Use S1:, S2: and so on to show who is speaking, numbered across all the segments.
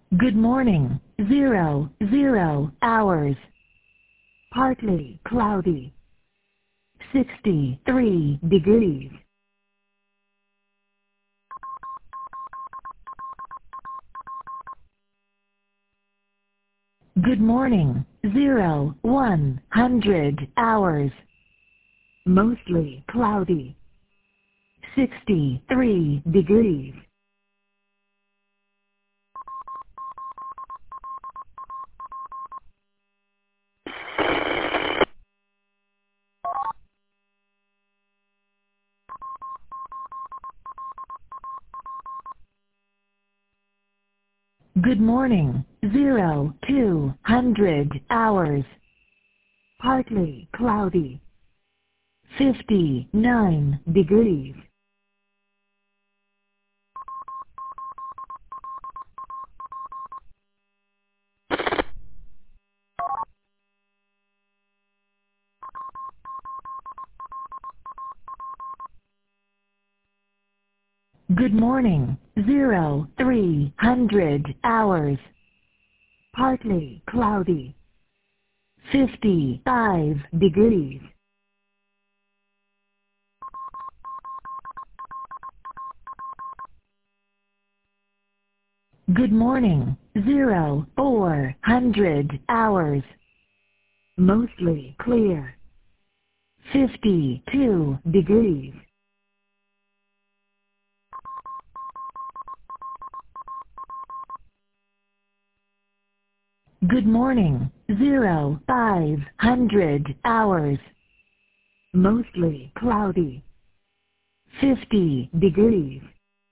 S1: Good morning, 00 hours. Partly cloudy. 63 degrees. Good morning, 100 hours. Mostly cloudy. 63 degrees. Good morning, 200 hours. Partly cloudy. 59 degrees. Good morning, 300 hours. Partly cloudy. 55 degrees. Good morning, 400 hours. Mostly clear. 52 degrees. Good morning, 500 hours. Mostly cloudy. 50 degrees.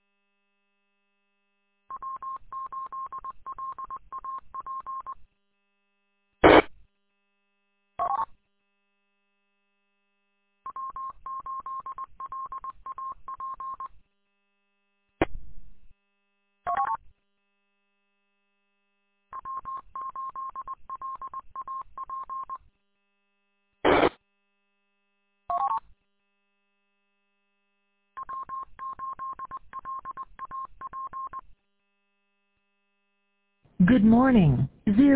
S1: Good morning,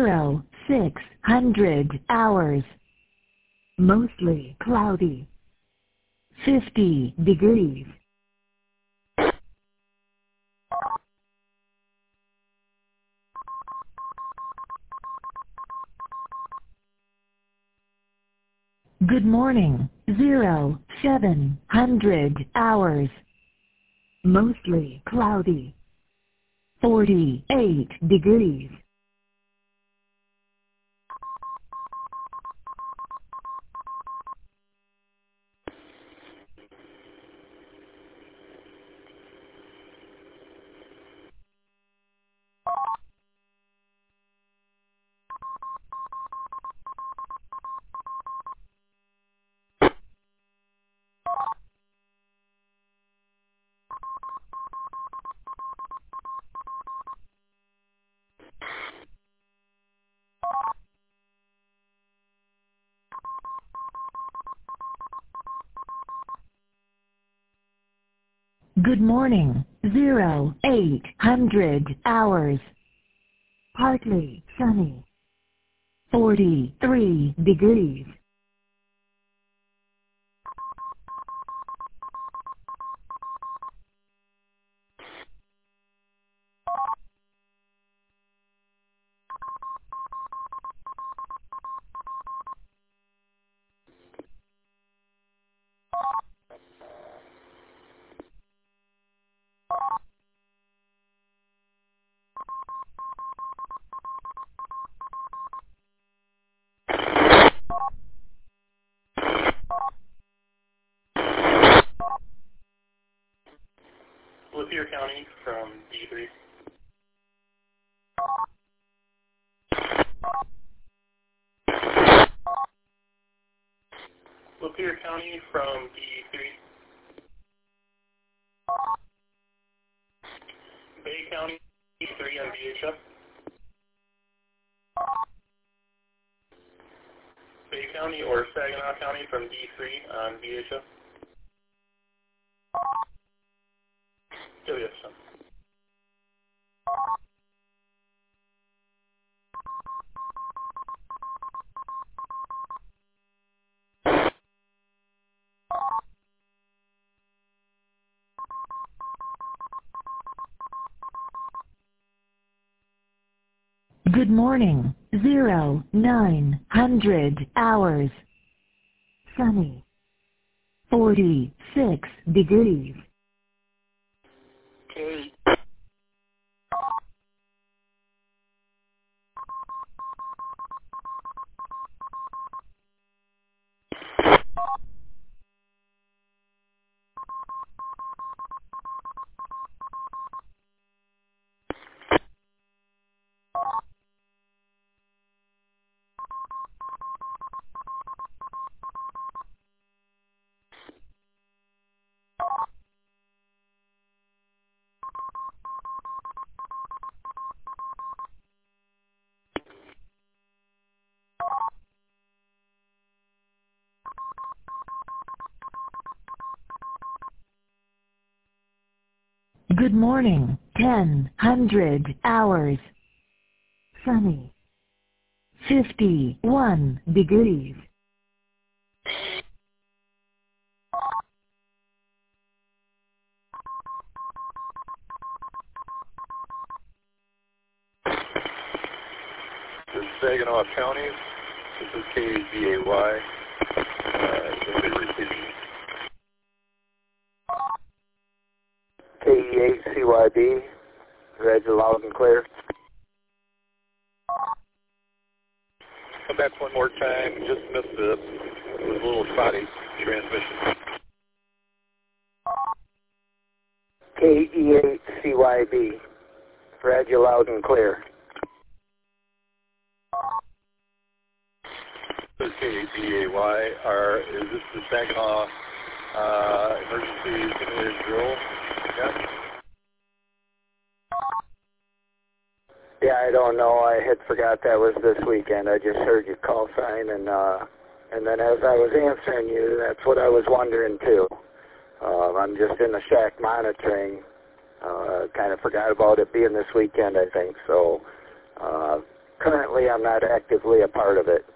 S1: 600 hours. Mostly cloudy. 50 degrees. Good morning, 700 hours. Mostly cloudy. 48 degrees. Good morning, 800 hours. Partly sunny. 43 degrees.
S2: Lapeer County from D3. Lapeer County from D3. Bay County, D3 on VHF. Bay County or Saginaw County from D3 on VHF. WFSM.
S1: Good morning. 0900 hours. Sunny. 46 degrees.
S2: K.
S1: Good morning. 1000 hours. Sunny. 51 degrees.
S2: This is Saginaw County. This is KZAY.
S3: KE8CYB, read loud and clear.
S2: Come back one more time. Just missed it. It was a little spotty transmission.
S3: KE8CYB, read you loud and clear.
S2: This is KZAY. Is this the Saginaw emergency simulated drill? Yeah.
S3: Yeah, I don't know. I had forgot that was this weekend. I just heard your call sign, and then as I was answering you, that's what I was wondering too. I'm just in the shack monitoring. Kind of forgot about it being this weekend, I think. So currently, I'm not actively a part of it.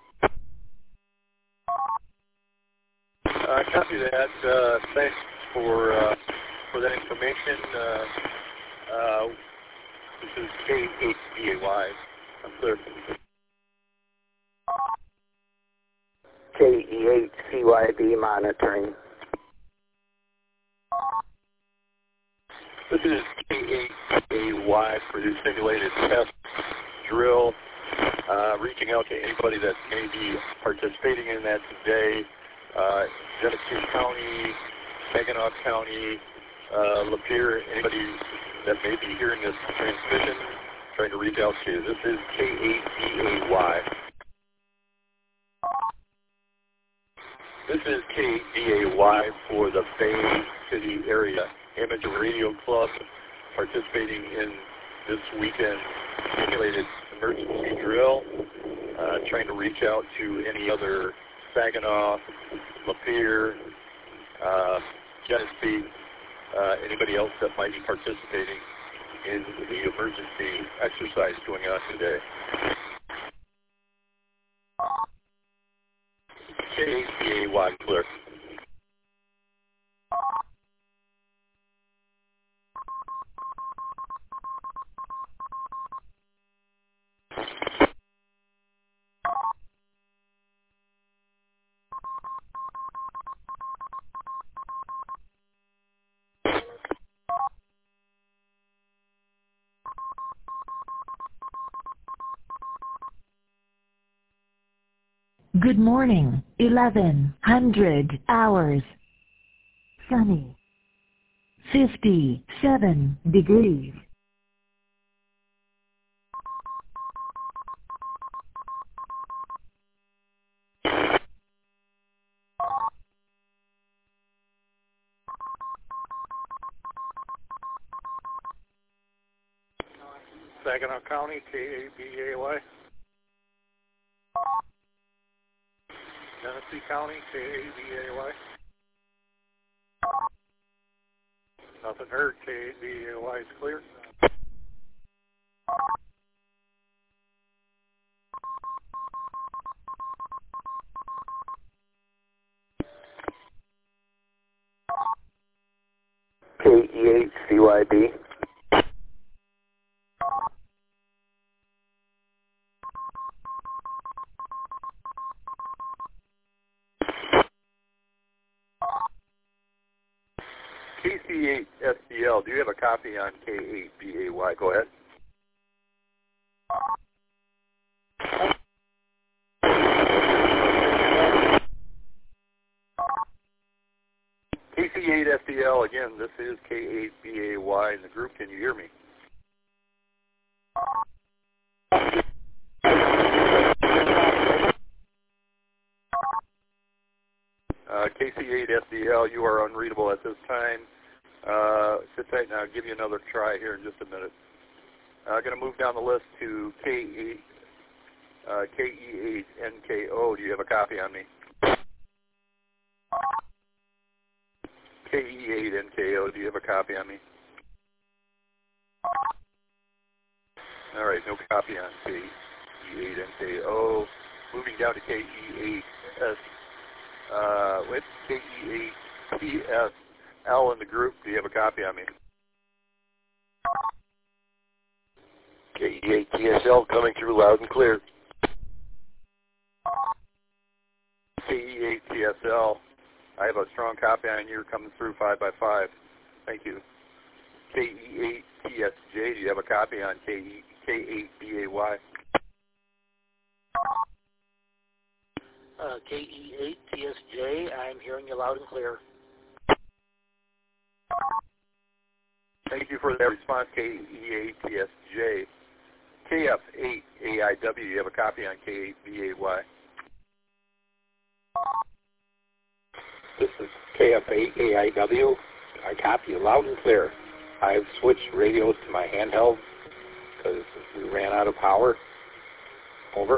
S2: Copy that. Thanks for that information. This is KHDAY. I'm clear.
S3: KE8CYB monitoring.
S2: This is KHDAY for the simulated test drill. Reaching out to anybody that may be participating in that today. Genesee County, Saginaw County, Lapeer, anybody that may be hearing this transmission, trying to reach out to you. This is KADAY. This is KDAY for the Bay City area. Amateur Radio Club participating in this weekend simulated emergency drill. Trying to reach out to any other Saginaw, Lapeer, Genesee, anybody else that might be participating in the emergency exercise going on today. KADAY clear.
S1: Good morning. 1100 hours. Sunny. 57 degrees.
S2: Saginaw County, KADAY. Genesee County, KADAY. Nothing heard, KADAY is clear.
S3: KE8CYB.
S2: KC8SDL, do you have a copy on K8BAY? Go ahead. KC8SDL, again, this is K8BAY in the group. Can you hear me? KC8SDL, you are unreadable at this time. Sit tight now. I'll give you another try here in just a minute. I'm going to move down the list to KE8NKO. Do you have a copy on me? KE8NKO, do you have a copy on me? All right, no copy on KE8NKO. Moving down to KE8S. With KE8TSL in the group, do you have a copy on me?
S4: KE8TSL coming through loud and clear.
S2: KE8TSL, I have a strong copy on you coming through 5x5. Thank you. KE8TSJ, do you have a copy on K8BAY?
S5: KE8TSJ, I'm hearing you loud and clear.
S2: Thank you for that response, KE8TSJ. KF8AIW, do you have a copy on K8BAY?
S4: This is KF8AIW. I copy you loud and clear. I've switched radios to my handheld because we ran out of power. Over.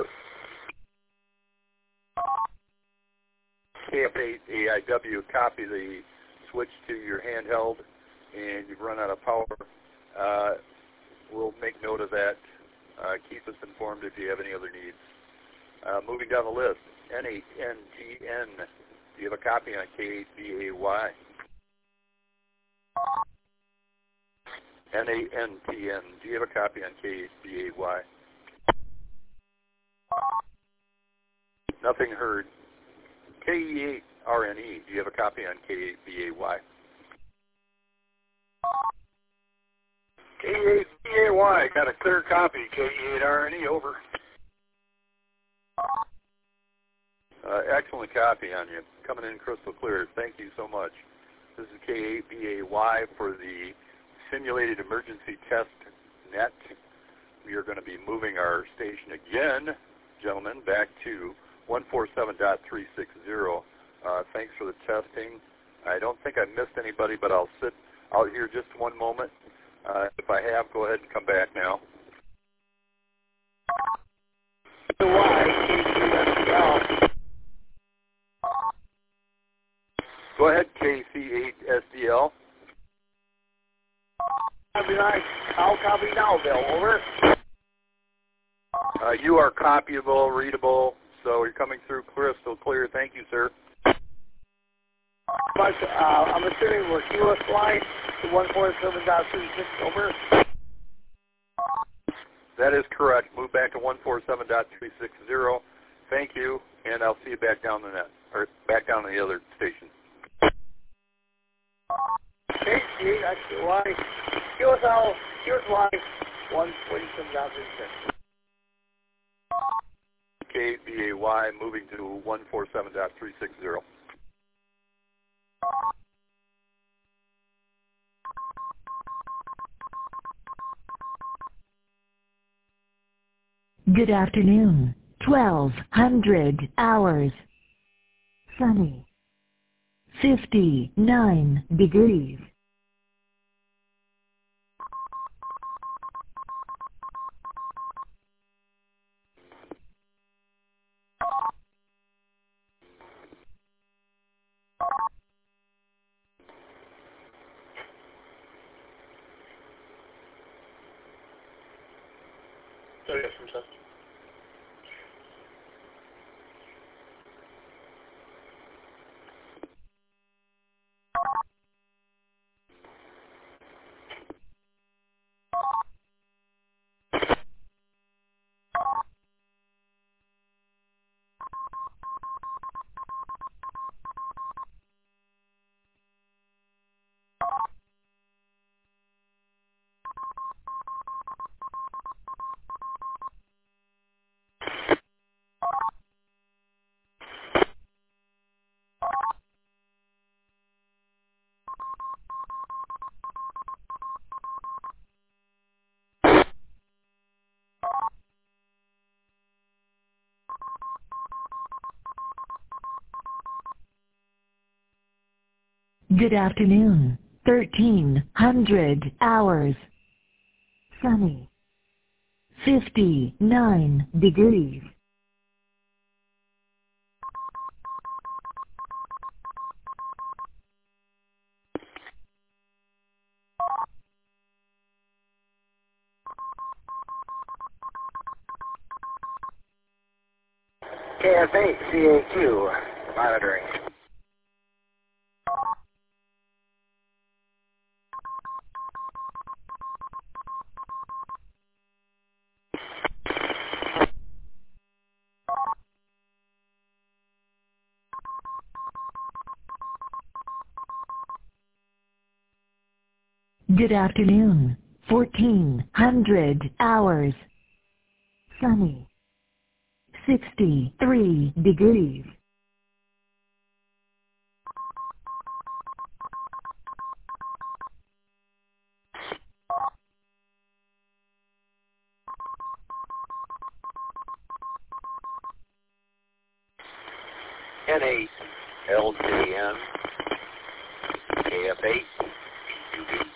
S2: KF8AIW, copy the switch to your handheld, and you've run out of power. We'll make note of that. Keep us informed if you have any other needs. Moving down the list, N8NTN, do you have a copy on K8BAY? N8NTN, do you have a copy on K8BAY? Nothing heard. KE8RNE, do you have a copy on K8BAY?
S4: K8BAY, got a clear copy. K8RNE, over.
S2: Excellent copy on you. Coming in crystal clear. Thank you so much. This is K8BAY for the Simulated Emergency Test Net. We are going to be moving our station again, gentlemen, back to 147.360. Thanks for the testing. I don't think I missed anybody, but I'll sit out here just one moment. If I have, go ahead and come back now. Go ahead, KC8SDL.
S5: I'll copy now, Bill. Over.
S2: You are copyable, readable, so you're coming through crystal clear. Thank you, sir.
S5: But I'm assuming we're QS line to 147.36, over.
S2: That is correct. Move back to 147.360. Thank you, and I'll see you back down the net, or back down to the other station.
S5: KC8SDY, QSL, QS line 147.36.
S2: KBAY moving to 147.360.
S1: Good afternoon. 1200 hours. Sunny. 59 degrees. Good afternoon. 1300 hours. Sunny. 59 degrees.
S3: KF8 CAQ, monitoring.
S1: Good afternoon. 1400 hours. Sunny. 63 degrees.
S4: N8 LJN KF8 QB.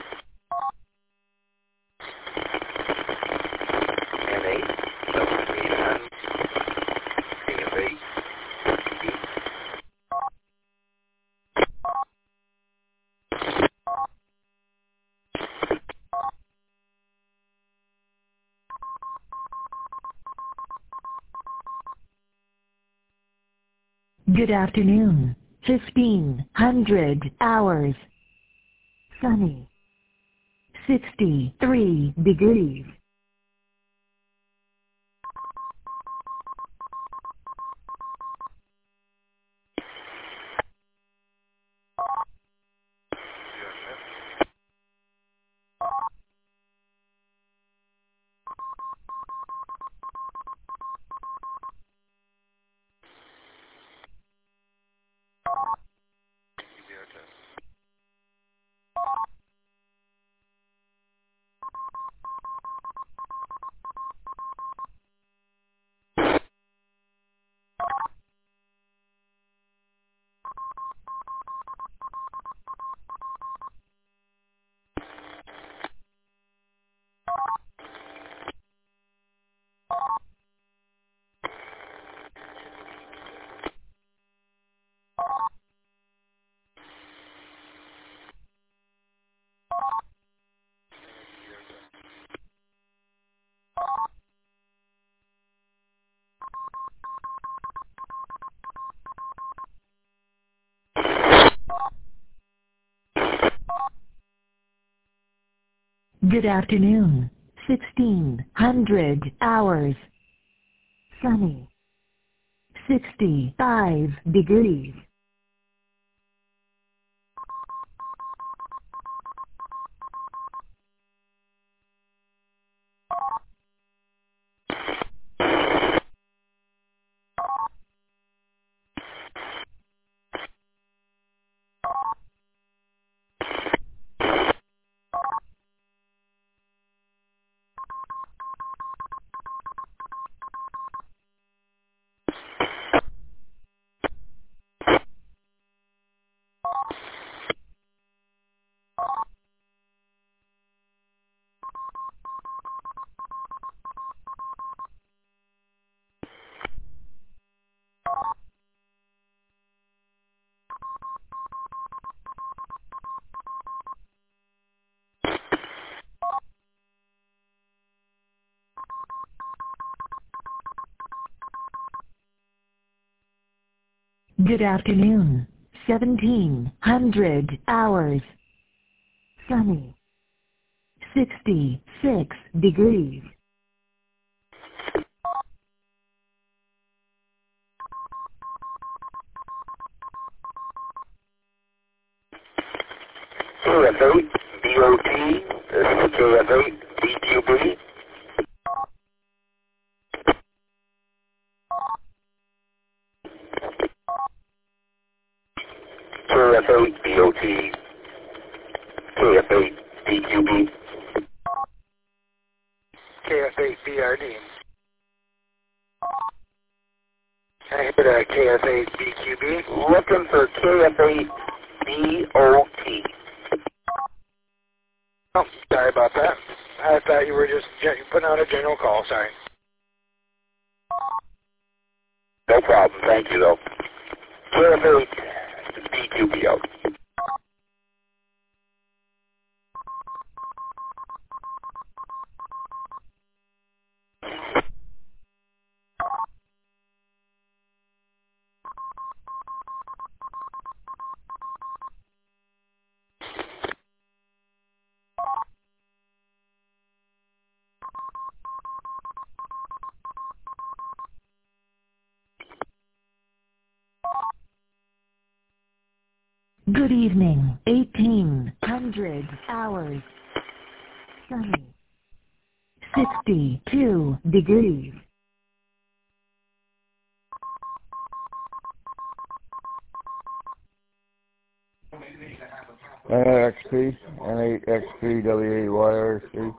S4: N8 LJN KF8 QB.
S1: Good afternoon. 1500 hours. Sunny. 63 degrees. Good afternoon. 1600 hours. Sunny. 65 degrees. Good afternoon. 1700 hours. Sunny. 66 degrees.
S3: KF8 BOT, this is KF8 DQB. KF8 BOT, KF8 DQB. KF8 BRD. Can I hit KF8 BQB? Looking for KF8
S4: B-O-T.
S6: Oh, sorry about that. I thought you were just putting out a general call. Sorry.
S4: No problem. Thank you, though. Clear B2BO.
S1: Good evening. 1800 hours. Sunny. 62 degrees.
S7: NXP, N8XP, W8YRC.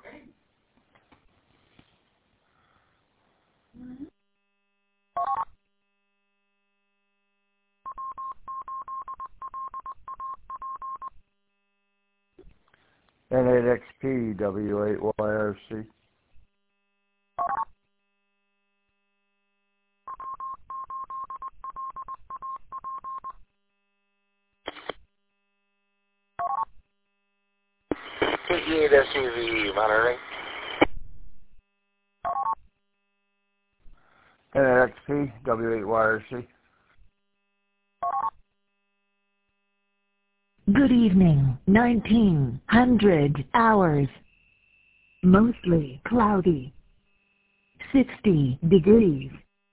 S7: N8XP, W8YRC.
S6: KE8 SUV monitoring.
S7: N8XP, W8YRC.
S1: Good evening. 1900 hours. Mostly cloudy. 60 degrees.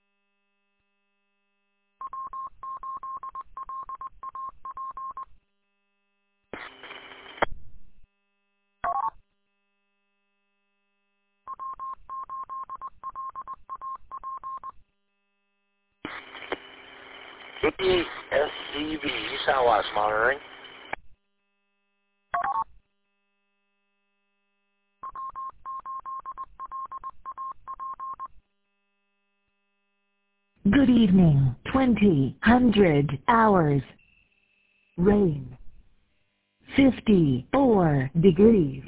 S6: KE8 SCV Southwest monitoring.
S1: Good evening. 2000 hours. Rain. 54 degrees.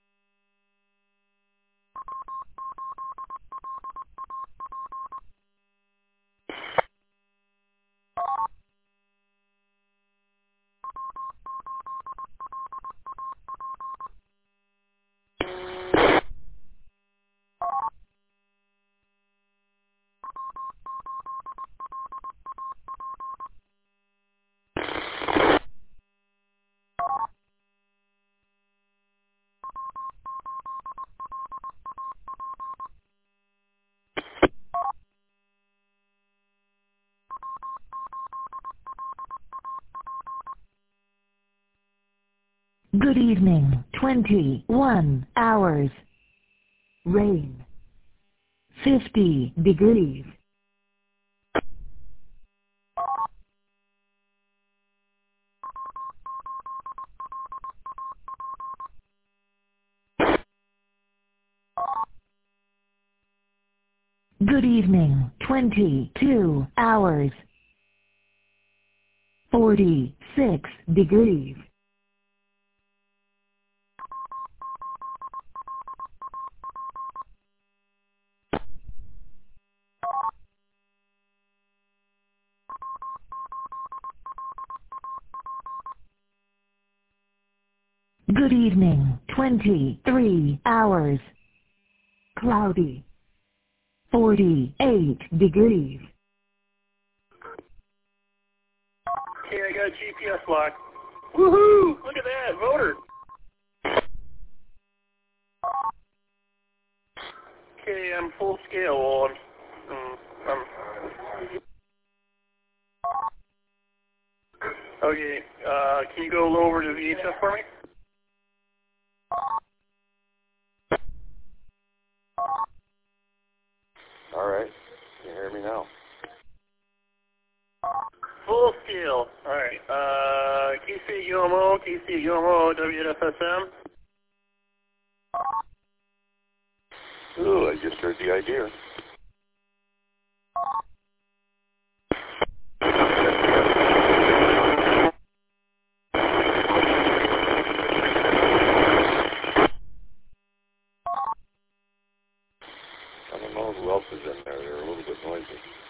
S1: Good evening. 21 hours. Rain. 50 degrees. Good evening. 22 hours. 46 degrees. Good evening. 23 hours. Cloudy. 48 degrees.
S2: Okay, I got a GPS lock. Woohoo! Look at that, motor. Okay, I'm full scale. Okay, can you go a little over to VHF for me?
S4: All right. Can you hear me now?
S2: Full scale. All right. KC UMO, WFSM.
S4: Ooh, I just heard the idea.
S2: know who else is in there. They're a little bit noisy.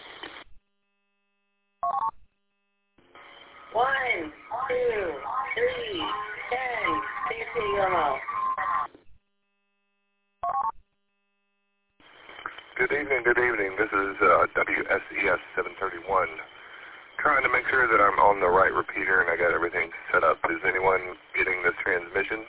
S5: 1, 2, 3, 10. TCMO.
S2: Good evening. This is WSES 731. Trying to make sure that I'm on the right repeater and I got everything set up. Is anyone getting this transmission?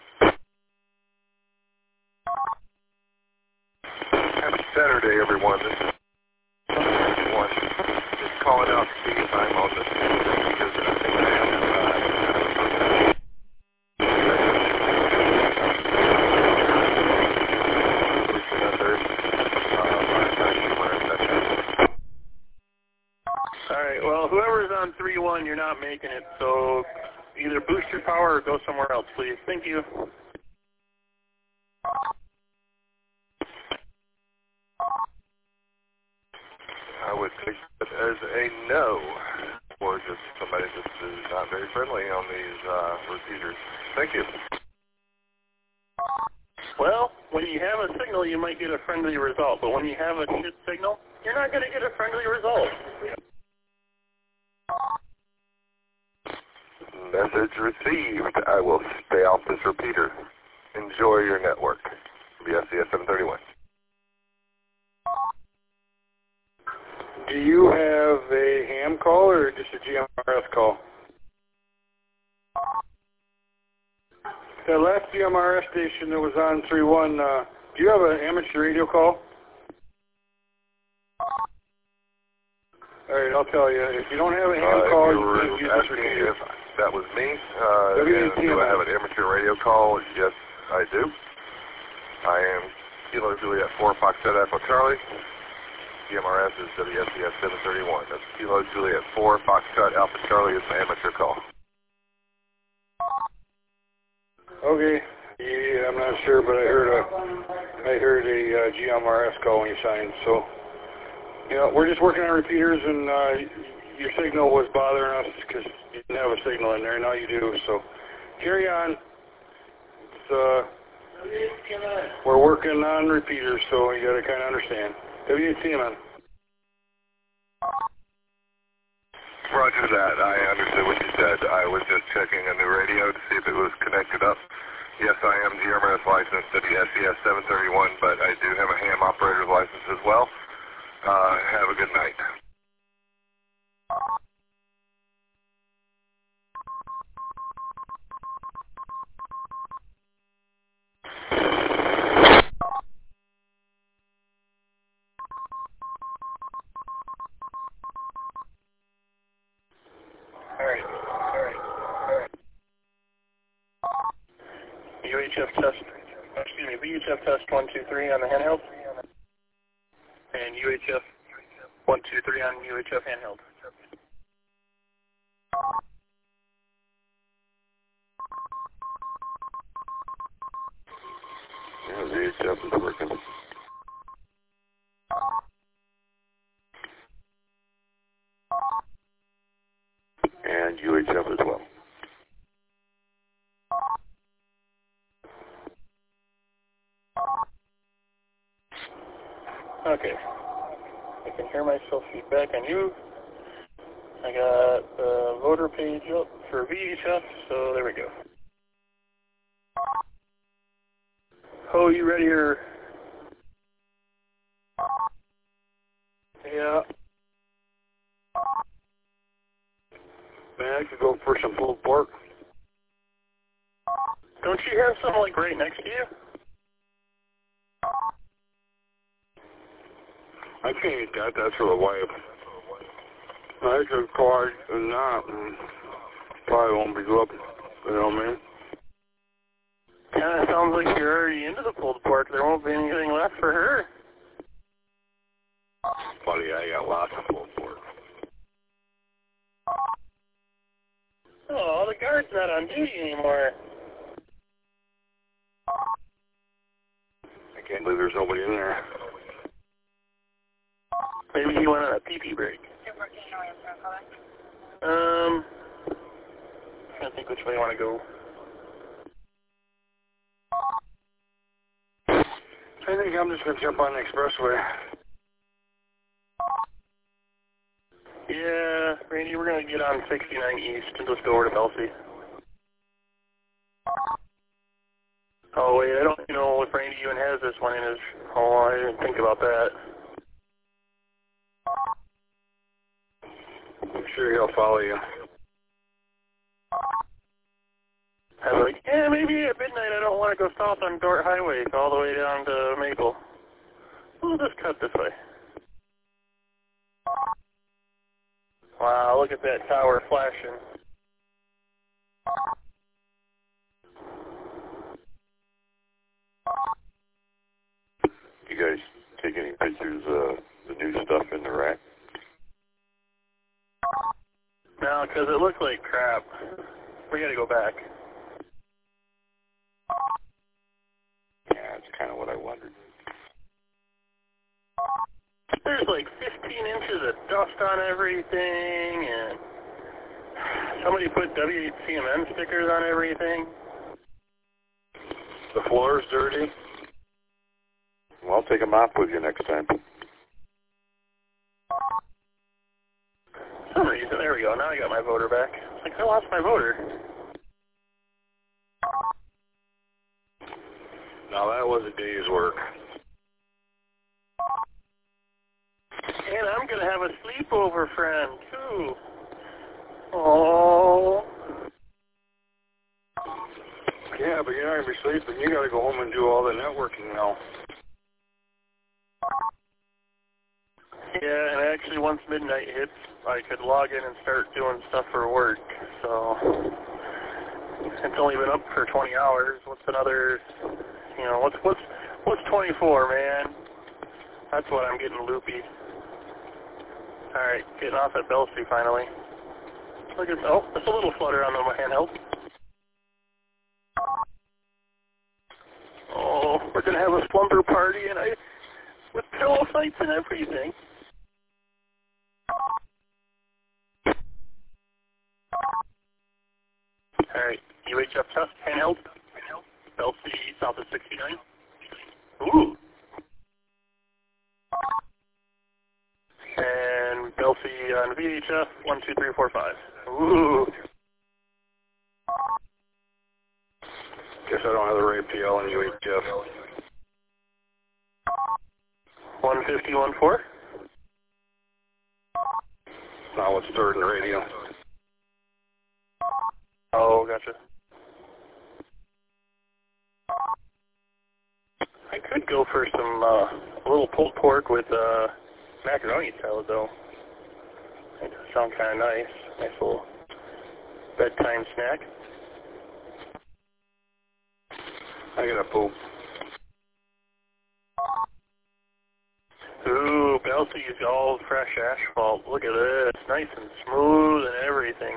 S2: Happy Saturday, everyone. This is one. Just calling out to see if I'm on the same repeater that I think I am.
S8: Alright, well, whoever's on 3-1, you're not making it, so either boost your power or go somewhere else, please. Thank you.
S2: I would take that as a no, or just somebody that is not very friendly on these repeaters. Thank you.
S8: Well, when you have a signal, you might get a friendly result, but when you have a shit signal, you're not going to get a friendly result.
S2: Message received. I will stay off this repeater. Enjoy your network. WSES 731.
S6: Do you have a ham call or just a GMRS call? That last GMRS station that was on 3-1, do you have an amateur radio call? All right, I'll tell you. If you don't have a ham call, you can use this repeater.
S2: If that was me, and do I have an amateur radio call? Yes, I do. I am Kilo Juliet 4 Foxtrot Echo Charlie. GMRS is WSES 731. That's Kilo Juliet 4 Foxtrot Alpha Charlie is my amateur call.
S6: Okay. Yeah, I'm not sure, but I heard a GMRS call when you signed. So, you know, we're just working on repeaters, and your signal was bothering us because you didn't have a signal in there. Now you do. So, carry on. We're working on repeaters, so you got to kind of understand. WTMN.
S2: Roger that. I understood what you said. I was just checking a new radio to see if it was connected up. Yes, I am GMRS licensed WSES 731, but I do have a ham operator's license as well. Have a good night.
S8: UHF test, VHF test 1, 2, 3 on the handheld, and UHF 1, 2, 3 on UHF handheld.
S2: Yeah, VHF is working. And UHF as well.
S8: Okay. I can hear myself feedback on you. I got the voter page up for VHF, so there we go. Oh, you ready or?
S6: Yeah. Man, I could go for some pulled pork.
S8: Don't you have some like right next to you?
S6: I can't eat that. That's for the wife. I could call her and not. And probably won't be good. You know what I mean?
S8: Kind of sounds like you're already into the pulled pork. There won't be anything left for her.
S6: Buddy, I got lots of pulled pork.
S8: Oh, the guard's not on duty anymore.
S6: I can't believe there's nobody in there.
S8: Maybe he went on a pee-pee break. I think which way you want to go.
S6: I think I'm just going to jump on the expressway.
S8: Yeah, Randy, we're going to get on 69 East and just go over to Belsey. Oh, wait, I don't know if Randy even has this one in his... Oh, I didn't think about that.
S6: I'm sure he'll follow you.
S8: I was like, yeah, maybe at midnight I don't want to go south on Dort Highway all the way down to Maple. We'll just cut this way. Wow, look at that tower flashing.
S2: You guys take any pictures of the new stuff in the rack?
S8: No, because it looked like crap. We got to go back.
S2: Yeah, that's kind of what I wondered.
S8: There's like 15 inches of dust on everything, and somebody put W8CMN stickers on everything.
S6: The floor's dirty.
S2: Well, I'll take a mop with you next time.
S8: For some reason, there we go. Now I got my voter back. It's like, I lost my voter.
S6: Now that was a day's work.
S8: And I'm going to have a sleepover friend, too. Oh.
S6: Yeah, but you're not going to be sleeping. You got to go home and do all the networking now.
S8: Yeah, and actually once midnight hits, I could log in and start doing stuff for work. So it's only been up for 20 hours. What's another, what's 24, man? That's what I'm getting loopy. All right, getting off at Belsey finally. Look at, oh, there's a little flutter on the handheld. Oh, we're gonna have a slumber party with pillow fights and everything. All right, UHF test, handheld. Belsey south of 69. Ooh. And Belsey on VHF 12345. Ooh.
S6: Guess I don't have the right PL on UHF.
S8: 15014.
S6: Now what's third in the radio?
S8: Oh, gotcha. I could go for some a little pulled pork with macaroni salad, though. That does sound kind of nice. Nice little bedtime snack.
S6: I gotta poop.
S8: Ooh, Belsey's all fresh asphalt. Look at this. Nice and smooth and everything.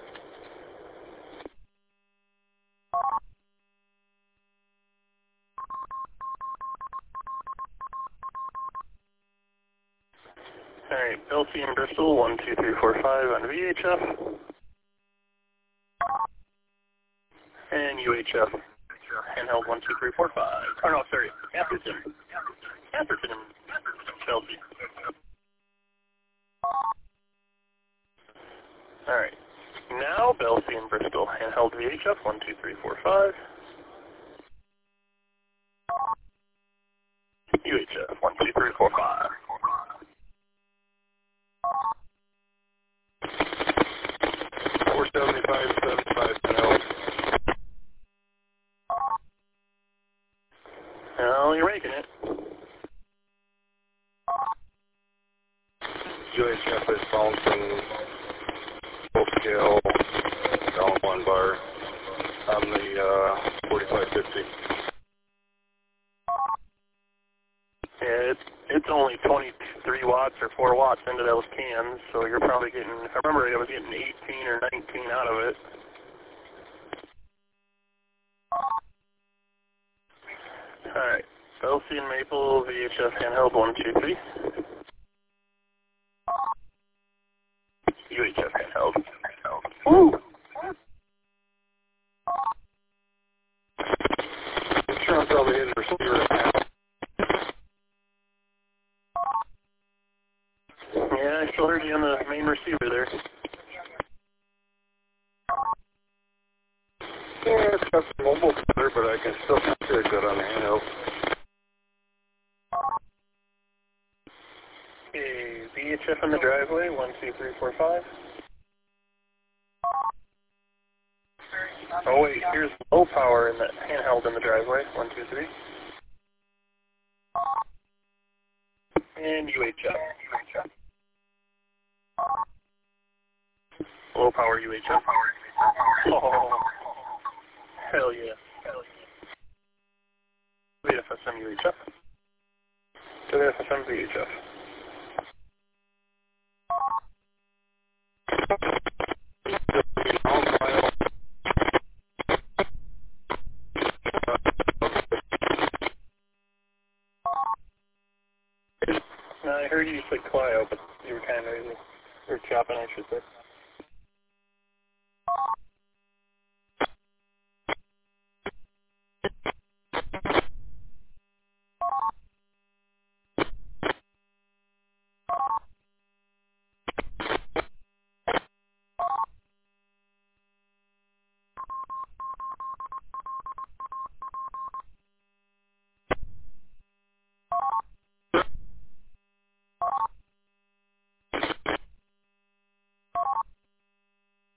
S8: Alright, Belsey and Bristol, 12345 on VHF. And UHF, handheld 12345. Oh no, sorry, Atherton and Belsey. Alright, now Belsey and Bristol, handheld VHF, 12345. UHF, 12345.
S6: 475, 75,
S8: Well, you're making it.
S6: UHF is bouncing full scale down 1 bar on the 4550.
S8: Yeah, it's only 23 watts or 4 watts into those cans, so you're probably getting, I remember I was getting 18 or 19 out of it. Alright, Belsey and Maple, VHF handheld 123. UHF handheld. Woo!
S6: I'm sure I'm probably in the receiver now.
S8: I still heard you on the main receiver there.
S6: Yeah, it's got some mobile better, but I can still hear it good on the handheld.
S8: Okay, VHF in the driveway, 1, 2, 3, 4, 5. Oh wait, here's low power in the handheld in the driveway, 1, 2, 3. And UHF. Low power UHF. Oh, hell yeah. VFSM UHF. To the FSM VHF. I heard you said Clio, but you were kind of noisy. You were chopping, I should say.